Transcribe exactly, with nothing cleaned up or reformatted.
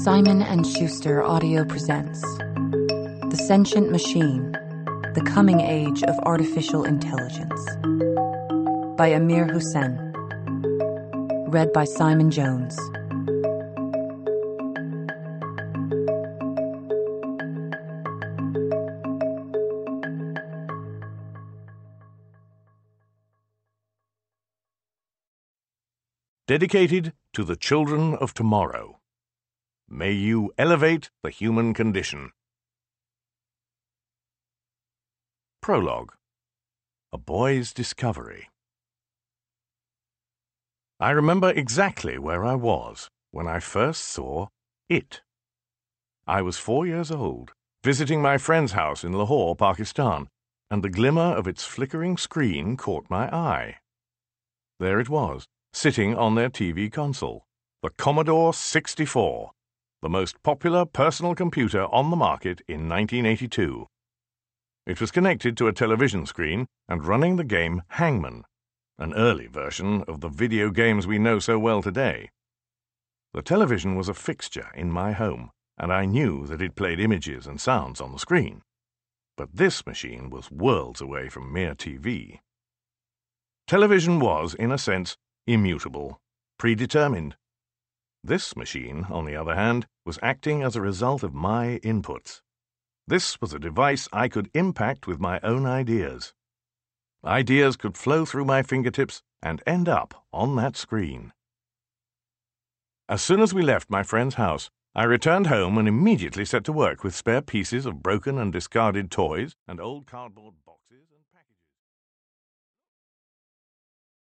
Simon and Schuster Audio presents The Sentient Machine, The Coming Age of Artificial Intelligence by Amir Hussain. Read by Simon Jones. Dedicated to the children of tomorrow. May you elevate the human condition. Prologue. A Boy's Discovery. I remember exactly where I was when I first saw it. I was four years old, visiting my friend's house in Lahore, Pakistan, and the glimmer of its flickering screen caught my eye. There it was, sitting on their T V console, the Commodore sixty-four, the most popular personal computer on the market in nineteen eighty-two. It was connected to a television screen and running the game Hangman, an early version of the video games we know so well today. The television was a fixture in my home, and I knew that it played images and sounds on the screen. But this machine was worlds away from mere T V. Television was, in a sense, immutable, predetermined. This machine, on the other hand, was acting as a result of my inputs. This was a device I could impact with my own ideas. Ideas could flow through my fingertips and end up on that screen. As soon as we left my friend's house, I returned home and immediately set to work with spare pieces of broken and discarded toys and old cardboard